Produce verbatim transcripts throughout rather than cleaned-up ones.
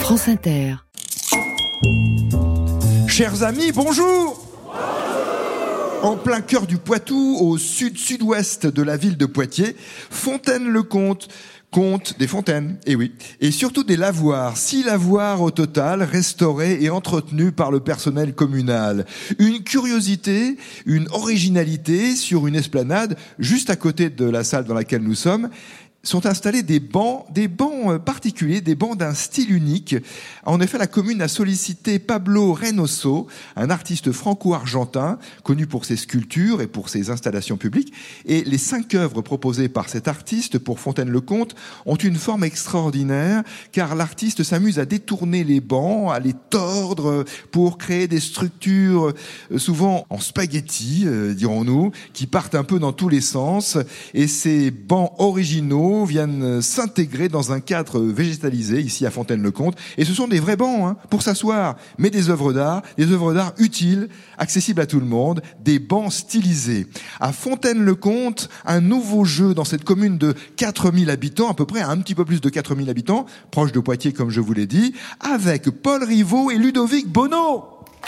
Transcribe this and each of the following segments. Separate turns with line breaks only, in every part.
France Inter.
Chers amis, bonjour. En plein cœur du Poitou, au sud-sud-ouest de la ville de Poitiers, Fontaine-le-Comte, Comte des fontaines, et oui, et surtout des lavoirs, six lavoirs au total, restaurés et entretenus par le personnel communal. Une curiosité, une originalité sur une esplanade juste à côté de la salle dans laquelle nous sommes. Sont installés des bancs, des bancs particuliers, des bancs d'un style unique. En effet, la commune a sollicité Pablo Reynoso, un artiste franco-argentin, connu pour ses sculptures et pour ses installations publiques. Et les cinq œuvres proposées par cet artiste pour Fontaine-le-Comte ont une forme extraordinaire, car l'artiste s'amuse à détourner les bancs, à les tordre pour créer des structures souvent en spaghetti, euh, dirons-nous, qui partent un peu dans tous les sens. Et ces bancs originaux viennent s'intégrer dans un cadre végétalisé ici à Fontaine-le-Comte, et ce sont des vrais bancs hein, pour s'asseoir, mais des œuvres d'art, des œuvres d'art utiles, accessibles à tout le monde, des bancs stylisés. À Fontaine-le-Comte, un nouveau jeu dans cette commune de quatre mille habitants, à peu près un petit peu plus de quatre mille habitants, proche de Poitiers comme je vous l'ai dit, avec Paul Rivaux et Ludovic Bonneau.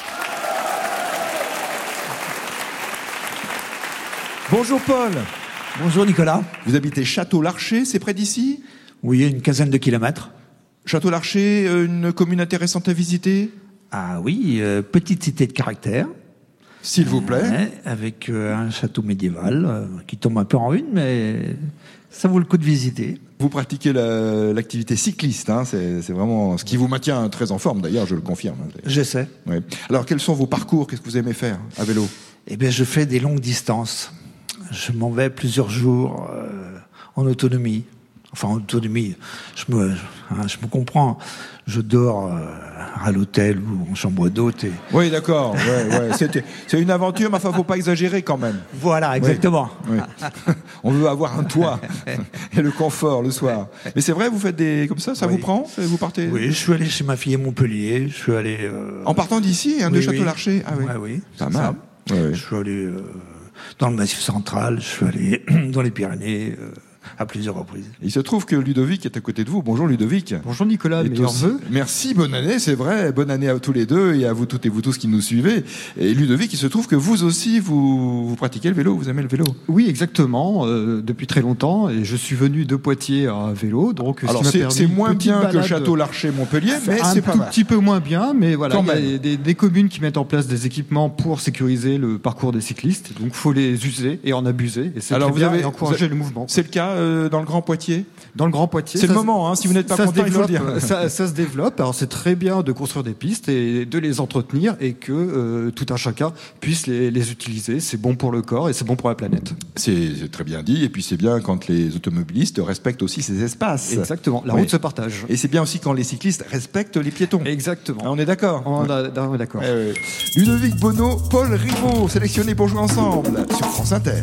Bonjour Paul.
Bonjour Nicolas.
Vous habitez Château-Larcher, c'est près d'ici ?
Oui, une quinzaine de kilomètres.
Château-Larcher, une commune intéressante à visiter ?
Ah oui, euh, petite cité de caractère.
S'il vous plaît.
Euh, avec euh, un château médiéval euh, qui tombe un peu en ruine, mais ça vaut le coup de visiter.
Vous pratiquez la, l'activité cycliste, hein, c'est, c'est vraiment ce qui vous maintient très en forme, d'ailleurs, je le confirme.
J'essaie.
Oui. Alors, quels sont vos parcours ? Qu'est-ce que vous aimez faire à vélo ?
Eh bien, je fais des longues distances. Je m'en vais plusieurs jours euh, en autonomie. Enfin, en autonomie, je me, hein, je me comprends. Je dors euh, à l'hôtel ou en chambre d'hôte. Et...
Oui, d'accord. Ouais, ouais. C'était, c'est une aventure, mais enfin, faut pas exagérer quand même.
Voilà, exactement.
Oui. Oui. On veut avoir un toit et le confort le soir. Mais c'est vrai, vous faites des comme ça, ça
oui.
vous prend ? Vous partez ?
Oui, je suis allé chez ma fille à Montpellier. Je suis allé. Euh...
En partant d'ici, hein, de
oui,
Château-Larcher. Ah oui.
Ouais, oui.
Pas mal.
Ça.
Ouais, ouais.
Je suis allé euh, dans le Massif central. Je suis allé dans les Pyrénées. Euh... à plusieurs reprises.
Il se trouve que Ludovic est à côté de vous. Bonjour Ludovic.
Bonjour Nicolas, meilleurs vœux.
Merci, bonne année, c'est vrai. Bonne année à tous les deux et à vous toutes et vous tous qui nous suivez. Et Ludovic, il se trouve que vous aussi, vous, vous pratiquez le vélo, vous aimez le vélo.
Oui, exactement, euh, depuis très longtemps. Et je suis venu de Poitiers à vélo. Donc,
alors c'est, c'est moins bien que Château-Larcher-Montpellier, mais
un
c'est pas
tout
mal.
petit peu moins bien. Mais voilà,
Quand
il y a
même.
des, des communes qui mettent en place des équipements pour sécuriser le parcours des cyclistes. Donc, il faut les user et en abuser. Et c'est
alors,
très
vous
bien
avez,
et encourager
vous avez,
le mouvement.
C'est le cas euh, dans le Grand Poitiers.
Dans le Grand Poitiers,
c'est le moment, hein, si vous n'êtes pas content, il faut le dire.
Ça, ça se développe. Alors c'est très bien de construire des pistes et de les entretenir et que euh, tout un chacun puisse les, les utiliser. C'est bon pour le corps et c'est bon pour la planète.
C'est, c'est très bien dit. Et puis c'est bien quand les automobilistes respectent aussi ces espaces.
Exactement. La
oui.
route se partage.
Et c'est bien aussi quand les cyclistes respectent les piétons.
Exactement.
On est d'accord.
On a, on est d'accord.
Eh oui. Ludovic Bonneau, Paul Rivaux, sélectionnés pour jouer ensemble sur France Inter.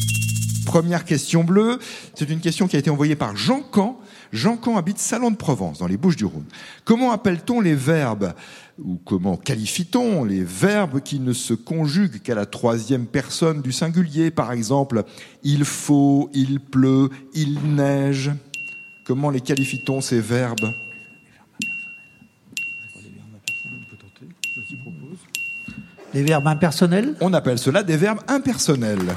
Première question bleue, c'est une question qui a été envoyée par Jean Camp. Jean Camp habite Salon de Provence, dans les Bouches-du-Rhône. Comment appelle-t-on les verbes, ou comment qualifie-t-on les verbes qui ne se conjuguent qu'à la troisième personne du singulier ? Par exemple, il faut, il pleut, il neige. Comment les qualifie-t-on, ces verbes ?
Les verbes impersonnels ?
On appelle cela des verbes impersonnels.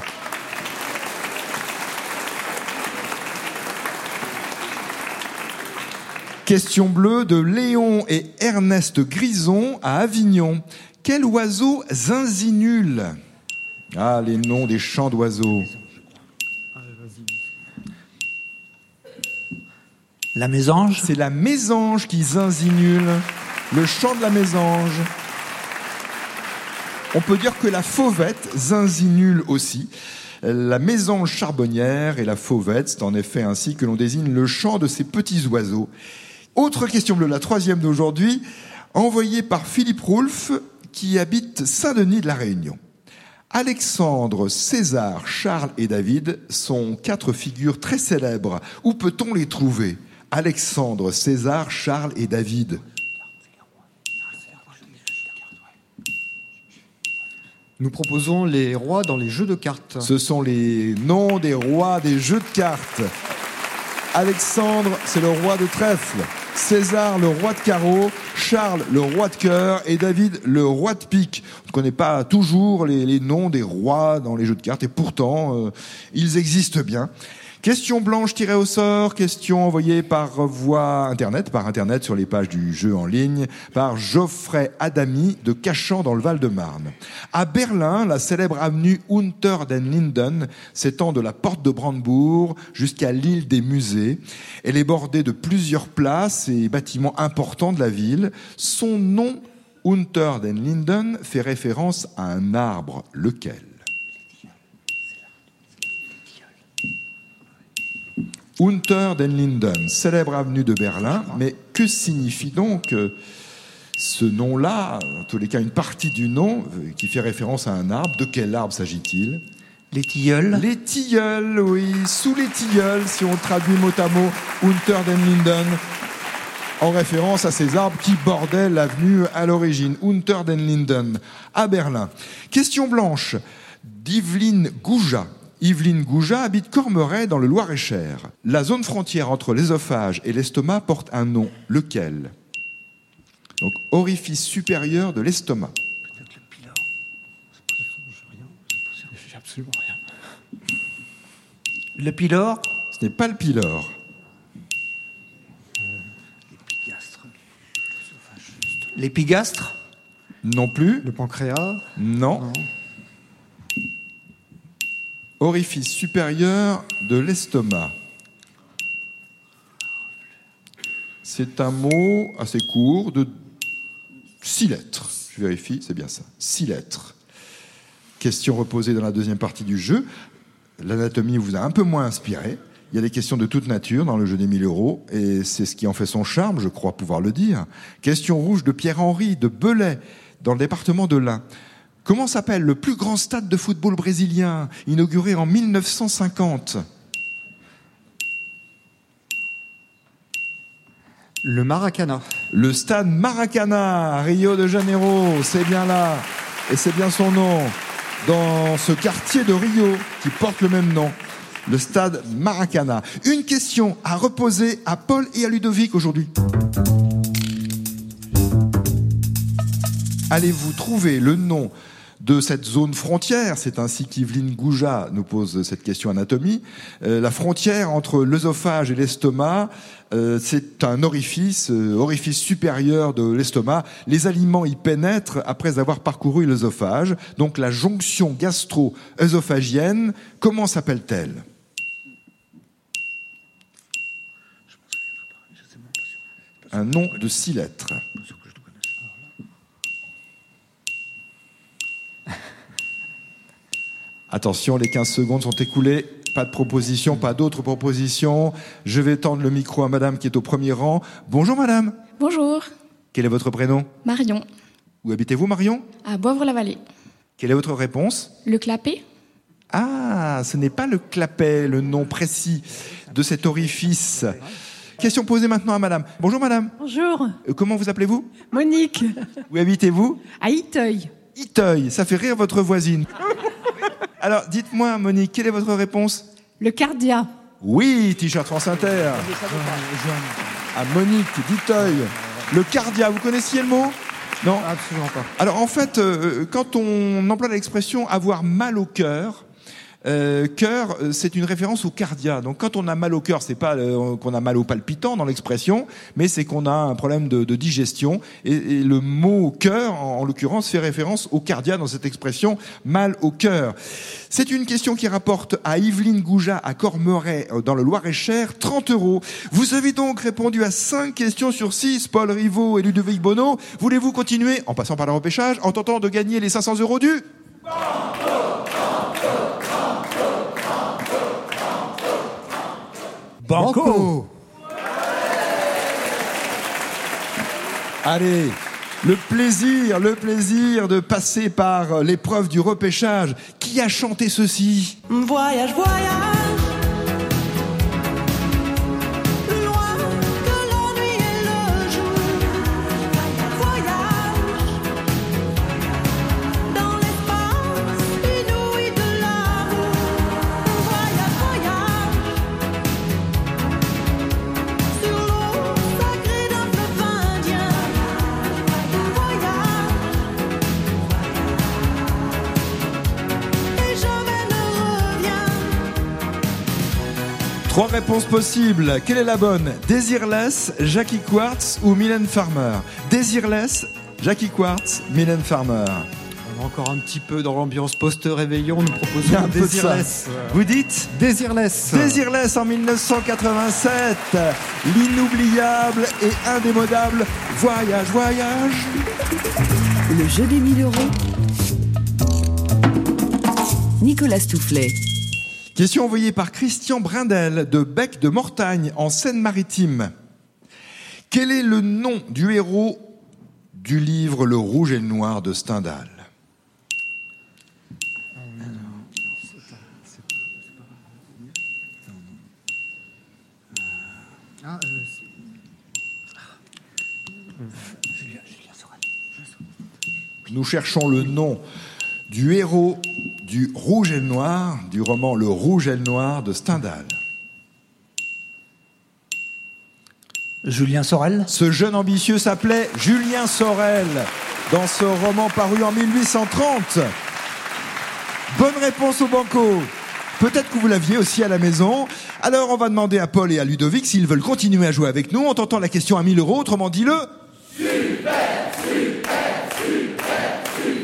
Question bleue de Léon et Ernest Grison à Avignon. Quel oiseau zinzinule ? Ah, les noms des chants d'oiseaux.
La mésange ?
C'est la mésange qui zinzinule. Le chant de la mésange. On peut dire que la fauvette zinzinule aussi. La mésange charbonnière et la fauvette, c'est en effet ainsi que l'on désigne le chant de ces petits oiseaux. Autre question bleue, la troisième d'aujourd'hui, envoyée par Philippe Roulf, qui habite Saint-Denis de la Réunion. Alexandre, César, Charles et David sont quatre figures très célèbres. Où peut-on les trouver ? Alexandre, César, Charles et David.
Nous proposons les rois dans les jeux de cartes.
Ce sont les noms des rois des jeux de cartes. Alexandre, c'est le roi de trèfle. César, le roi de carreau, Charles, le roi de cœur et David, le roi de pique. On ne connaît pas toujours les, les noms des rois dans les jeux de cartes et pourtant, euh, ils existent bien. Question blanche tirée au sort, question envoyée par voie internet, par internet sur les pages du jeu en ligne, par Geoffrey Adami de Cachan dans le Val-de-Marne. À Berlin, la célèbre avenue Unter den Linden s'étend de la porte de Brandebourg jusqu'à l'île des Musées. Elle est bordée de plusieurs places et bâtiments importants de la ville. Son nom, Unter den Linden, fait référence à un arbre, lequel ? Unter den Linden, célèbre avenue de Berlin, mais que signifie donc euh, ce nom-là, en tous les cas une partie du nom, euh, qui fait référence à un arbre? De quel arbre s'agit-il?
Les tilleuls.
Les tilleuls, oui, sous les tilleuls, si on traduit mot à mot, Unter den Linden, en référence à ces arbres qui bordaient l'avenue à l'origine, Unter den Linden, à Berlin. Question blanche d'Yveline Gouja. Yveline Gouja habite Cormeray dans le Loir-et-Cher. La zone frontière entre l'œsophage et l'estomac porte un nom. Lequel? Donc, orifice supérieur de l'estomac.
Peut-être le pylore.
J'ai absolument rien.
Le pylore.
Ce n'est pas le pylore.
L'épigastre. L'épigastre.
Non plus.
Le pancréas.
Non.
Non.
Orifice supérieur de l'estomac. C'est un mot assez court de six lettres. Je vérifie, c'est bien ça. Six lettres. Question reposée dans la deuxième partie du jeu. L'anatomie vous a un peu moins inspiré. Il y a des questions de toute nature dans le jeu des mille euros et c'est ce qui en fait son charme, je crois pouvoir le dire. Question rouge de Pierre-Henri de Belay dans le département de l'Ain. Comment s'appelle le plus grand stade de football brésilien, inauguré en mille neuf cent cinquante?
Le Maracana.
Le stade Maracana, à Rio de Janeiro, c'est bien là, et c'est bien son nom, dans ce quartier de Rio qui porte le même nom, le stade Maracana. Une question à reposer à Paul et à Ludovic aujourd'hui. Allez-vous trouver le nom de cette zone frontière? C'est ainsi qu'Yveline Gouja nous pose cette question anatomie. Euh, la frontière entre l'œsophage et l'estomac, euh, c'est un orifice, euh, orifice supérieur de l'estomac. Les aliments y pénètrent après avoir parcouru l'œsophage. Donc la jonction gastro-œsophagienne, comment s'appelle-t-elle? Un nom de six lettres. Attention, les quinze secondes sont écoulées. Pas de proposition, pas d'autres propositions. Je vais tendre le micro à madame qui est au premier rang. Bonjour madame.
Bonjour,
Quel est votre prénom?
Marion,
Où habitez-vous Marion?
à Boivre-la-Vallée.
Quelle est votre réponse?
Le clapet?
Ah, ce n'est pas le clapet, le nom précis de cet orifice. Question posée maintenant à madame. Bonjour madame.
Bonjour,
Euh, Comment vous appelez-vous?
Monique,
Où habitez-vous?
à Iteuil.
Iteuil, ça fait rire votre voisine. Alors, dites-moi Monique, quelle est votre réponse?
Le cardia.
Oui, t-shirt France Inter. À Monique d'Iteuil. Le cardia, vous connaissiez le mot? Non?
Absolument pas.
Alors en fait, euh, quand on emploie l'expression avoir mal au cœur, euh, cœur, euh, c'est une référence au cardia. Donc quand on a mal au cœur, c'est pas euh, qu'on a mal au palpitant dans l'expression, mais c'est qu'on a un problème de, de digestion. Et, et le mot cœur, en, en l'occurrence, fait référence au cardia dans cette expression mal au cœur. C'est une question qui rapporte à Yveline Gouja à Cormeray dans le Loir-et-Cher trente euros. Vous avez donc répondu à cinq questions sur six, Paul Rivaux et Ludovic Bonneau. Voulez-vous continuer, en passant par le repêchage, en tentant de gagner les cinq cents euros du...
Banco.
Allez, le plaisir, le plaisir de passer par l'épreuve du repêchage. Qui a chanté ceci?
Voyage, voyage, loin de l'ennui et le jour. Voyage, dans l'espace inouï de l'amour. Voyage, voyage, sur l'eau sacrée
Trois réponses possibles. Quelle est la bonne? Desireless, Jackie Quartz ou Mylène Farmer? Desireless, Jackie Quartz, Mylène Farmer.
On est encore un petit peu dans l'ambiance post-réveillon. Nous proposons
Bien,
un Desireless.
Vous dites
Désirless.
Désirless en dix-neuf cent quatre-vingt-sept. L'inoubliable et indémodable Voyage, voyage.
Le jeu des mille euros. Nicolas Stoufflet.
Question envoyée par Christian Brindel de Bec de Mortagne en Seine-Maritime. Quel est le nom du héros du livre Le Rouge et le Noir de Stendhal? Nous cherchons le nom du héros du Rouge et le Noir, du roman Le Rouge et le Noir de Stendhal.
Julien Sorel.
Ce jeune ambitieux s'appelait Julien Sorel dans ce roman paru en mille huit cent trente. Bonne réponse au banco. Peut-être que vous l'aviez aussi à la maison. Alors on va demander à Paul et à Ludovic s'ils veulent continuer à jouer avec nous en tentant la question à mille euros, autrement dit le...
Super, super, super,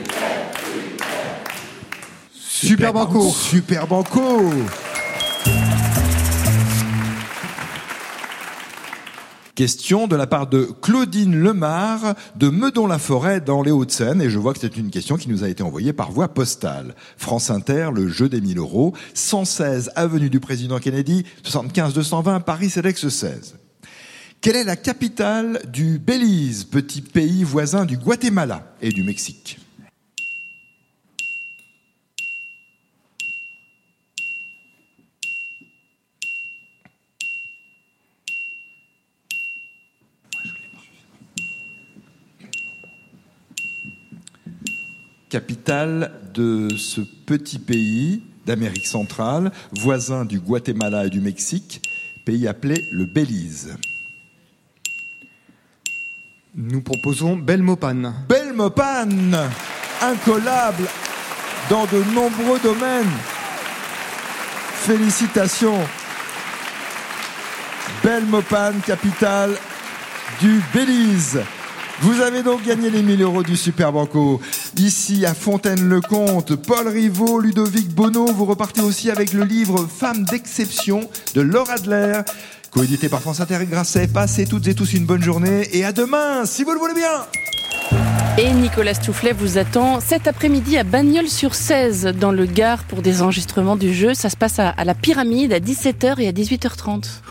Super banco.
Super banco. Question de la part de Claudine Lemar de Meudon-la-Forêt dans les Hauts-de-Seine. Et je vois que c'est une question qui nous a été envoyée par voie postale. France Inter, le jeu des mille euros, cent seize avenue du Président Kennedy, soixante-quinze deux cent vingt, Paris, Cedex seize. Quelle est la capitale du Belize, petit pays voisin du Guatemala et du Mexique? Capitale de ce petit pays d'Amérique centrale, voisin du Guatemala et du Mexique, pays appelé le Belize.
Nous proposons Belmopan.
Belmopan, incollable dans de nombreux domaines. Félicitations. Belmopan, capitale du Belize. Vous avez donc gagné les mille euros du Super Banco. Ici, à Fontaine-le-Comte, Paul Rivaud, Ludovic Bonneau, vous repartez aussi avec le livre Femmes d'exception de Laura Adler, coédité par France Inter et Grasset. Passez toutes et tous une bonne journée et à demain, si vous le voulez bien.
Et Nicolas Stoufflet vous attend cet après-midi à Bagnols-sur-Cèze, dans le Gard, pour des enregistrements du jeu. Ça se passe à, à la Pyramide à dix-sept heures et à dix-huit heures trente.